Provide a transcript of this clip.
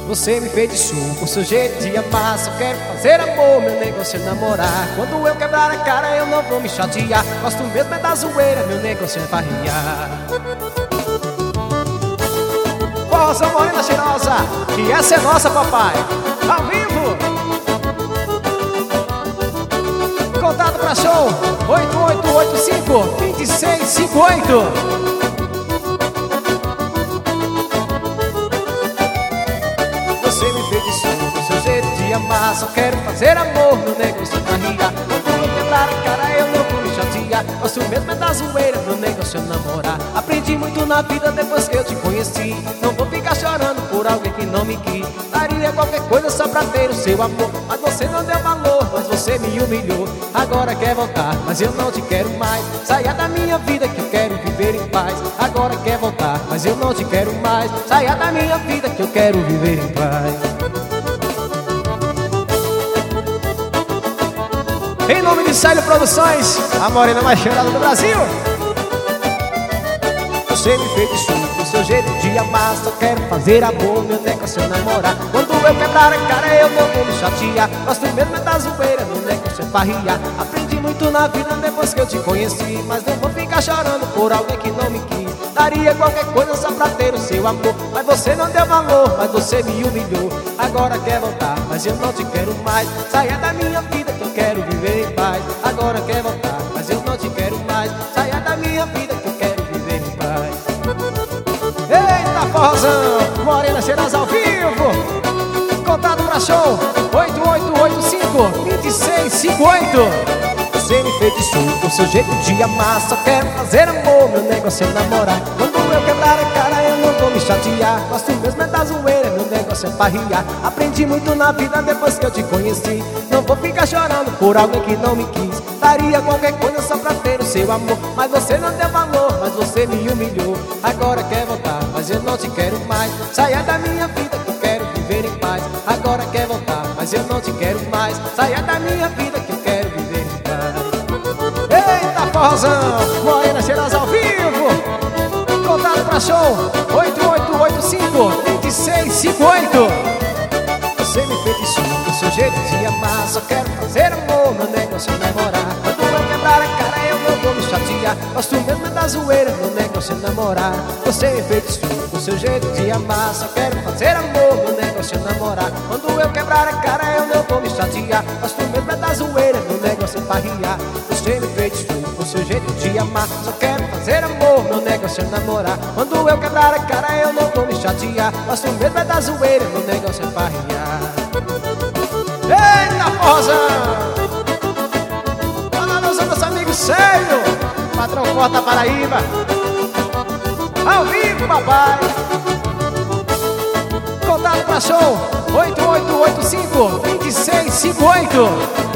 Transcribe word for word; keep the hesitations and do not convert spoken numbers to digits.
Você me fez de suco, seu jeito de amar. Só quero fazer amor, meu negócio é namorar. Quando eu quebrar a cara eu não vou me chatear. Gosto mesmo é da zoeira, meu negócio é farriar. Força morena cheirosa, que essa é nossa, papai. Ao vivo. Contato pra show oito oito oito cinco, dois seis cinco oito. Você me fez de suco, seu jeito de amar. Só quero fazer amor, meu negócio é farriar. Quando eu quebrar a cara eu não vou me chatear. Gosto mesmo é da zoeira, meu negócio é namorar. Aprendi muito na vida depois que eu te conheci. Não vou ficar chorando por alguém que não me quis. Daria qualquer coisa só pra ter o seu amor. Mas você não deu valor, mas você me humilhou. Agora quer voltar, mas eu não te quero mais. Saia da minha vida que eu quero viver em paz. Agora quer voltar, mas eu não te quero mais. Saia da minha vida que eu quero viver em paz. Em nome de Célio Produções, a morena mais cheirada do Brasil. Você me fez de suco, seu jeito de amar. Só quero fazer amor, meu negócio é namorar. Quando eu quebrar a cara eu não vou me chatear. Gosto mesmo é da zoeira, meu negócio é farriar. Aprendi muito na vida depois que eu te conheci. Mas não vou ficar chorando por alguém que não me quis. Daria qualquer coisa só pra ter o seu amor. Mas você não deu valor, mas você me humilhou. Agora quer voltar, mas eu não te quero mais. Saia da minha vida que eu quero viver em paz. Agora quer voltar, mas eu não te quero mais. Saia da minha vida que eu quero viver em paz. Eita forrozão, morena cheirosa ao vivo. Contato pra show oito oito oito cinco, dois seis cinco oito. Você me fez de suco, seu jeito de amar. Só quero fazer amor, meu negócio é namorar. Quando eu quebrar a cara eu não vou me chatear. Gosto mesmo é da zoeira, meu negócio é farriar. Aprendi muito na vida depois que eu te conheci. Não vou ficar chorando por alguém que não me quis. Daria qualquer coisa só pra ter o seu amor. Mas você não deu valor, mas você me humilhou. Agora quer voltar, mas eu não te quero mais. Saia da minha vida que eu quero viver em paz. Agora quer voltar, mas eu não te quero mais. Saia da minha vida que eu quero viver em paz. Eita forrozão, morena cheirosa ao vivo. Contato pra show oito oito oito cinco, dois seis cinco oito. Você me fez de suco, seu jeito de amar. Só quero fazer amor, meu negócio é namorar. Quando eu quebrar a cara eu não vou me chatear. Gosto mesmo é da zoeira, meu negócio é namorar. Você me fez de suco, seu jeito de amar. Só quero fazer amor, meu negócio é namorar. Quando eu quebrar a cara eu não vou me chatear. Gosto mesmo é da zoeira, meu negócio é farriar. Você me fez de suco, seu jeito de amar. Só quero fazer amor, meu negócio é namorar. Quando eu quebrar a cara eu não vou me chatear. Gosto mesmo é da zoeira, meu negócio é farriar. Eita forrozão! Olha lá, nosso amigo Célio, patrão forte da Paraíba. Ao vivo, papai. Contato pra show oito oito oito cinco, dois seis cinco oito.